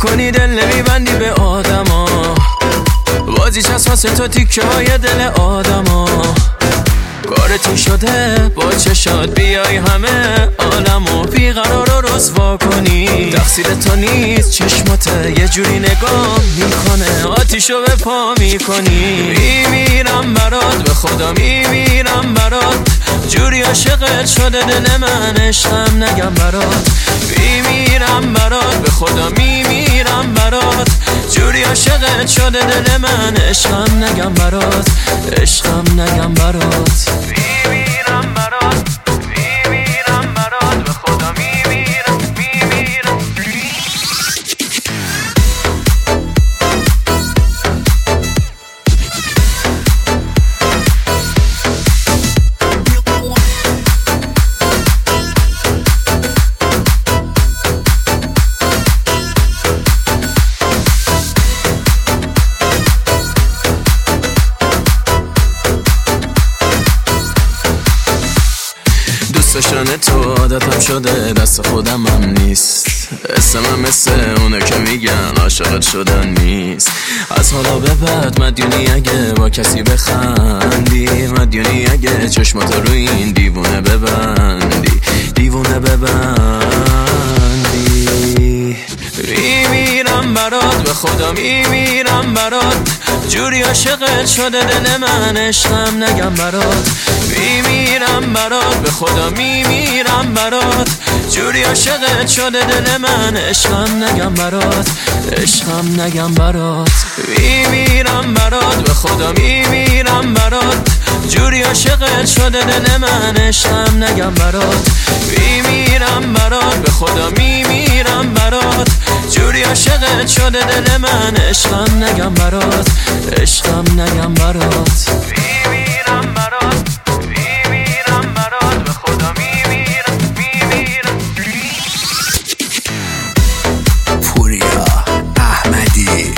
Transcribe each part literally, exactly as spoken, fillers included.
میکنی دل نمیبندی به آدما، بازی چسباس تو تیکه های دل آدما. کارتی شده با چشات بیای همه عالمو بیقرار و رسوا کنی. تقصیر تو نیست چشمات یه جوری نگاه میکنه، آتیشو به پا میکنی. میمیرم برات به خدا میمیرم برات، جوری عاشقت شده دل من عشقم نگم برات. میمیرم برات به خدا میمیرم برات، جوری عاشقت شده دل من عشقم نگم برات، عشقم نگم برات. میمیرم برات میمیرم برات به خدا میمیرم میمیرم. داشتن تو عادتم شده، دست خودم هم نیست. اسمم مثل اونه که میگن عاشقت شدن نیست. از حالا به بعد مدیونی اگه با کسی بخندی، مدیونی اگه چشماتو روی این دیوونه ببندی، دیوونه ببندی. میمیرم برات به خدا میمیرم برات، جوری عاشقت شده دل من عشقم نگم برات. میمیرم برات به خدا میمیرم برات، جوری عاشقت شده دل من عشقم نگم برات، عشقم نگم برات. میمیرم برات به خدا میمیرم برات، جوری عاشقت شده دل من عشقم نگم برات. میمیرم برات به خدا میمیرم برات، جوری عاشقت شده دل من عشقم نگم برات، عشقم نگم برات. میمیرم برات میمیرم برات به خدا میمیرم میمیرم. پوریا احمدی.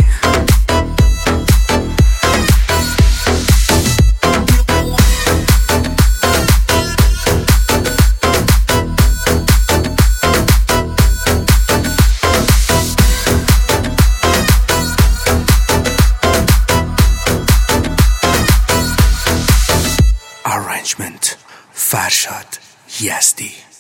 Arrangement فرشاد یزدی.